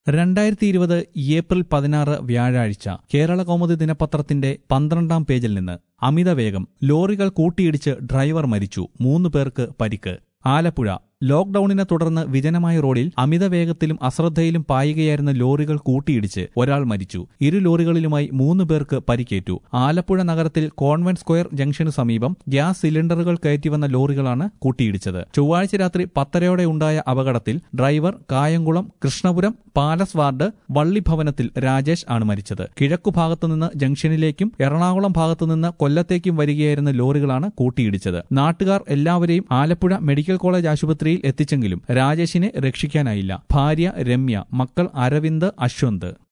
2020 April 16 വ്യാഴാഴ്ച കേരള കൗമുദി ദിനപത്രത്തിന്റെ 12-ാം പേജിൽ നിന്ന് അമിതവേഗം ലോറികൾ കൂട്ടിയിടിച്ച് ഡ്രൈവർ മരിച്ചു 3 പേർക്ക് പരിക്ക്. ആലപ്പുഴ ലോക്ഡൌണിനെ തുടർന്ന് വിജനമായ റോഡിൽ അമിതവേഗത്തിലും അശ്രദ്ധയിലും പായുകയായിരുന്ന ലോറികൾ കൂട്ടിയിടിച്ച് ഒരാൾ മരിച്ചു. ഇരു ലോറികളിലുമായി 3 പേർക്ക് പരിക്കേറ്റു. ആലപ്പുഴ നഗരത്തിൽ കോൺവെന്റ് സ്ക്വയർ ജംഗ്ഷനു സമീപം ഗ്യാസ് സിലിണ്ടറുകൾ കയറ്റിവന്ന ലോറികളാണ് കൂട്ടിയിടിച്ചത്. ചൊവ്വാഴ്ച രാത്രി 10:30 ഉണ്ടായ അപകടത്തിൽ driver Kayamkulam Krishnapuram palace ward വള്ളിഭവനത്തിൽ രാജേഷ് ആണ് മരിച്ചത്. കിഴക്കുഭാഗത്തുനിന്ന് ജംഗ്ഷനിലേക്കും എറണാകുളം ഭാഗത്തുനിന്ന് കൊല്ലത്തേക്കും വരികയായിരുന്ന ലോറികളാണ് കൂട്ടിയിടിച്ചത്. നാട്ടുകാർ എല്ലാവരെയും ആലപ്പുഴ മെഡിക്കൽ കോളേജ് ആശുപത്രിയിൽ എത്തിച്ചെങ്കിലും രാജേഷിനെ രക്ഷിക്കാനായില്ല. ഭാര്യ രമ്യ, മക്കൾ അരവിന്ദ്, അശ്വന്ത്.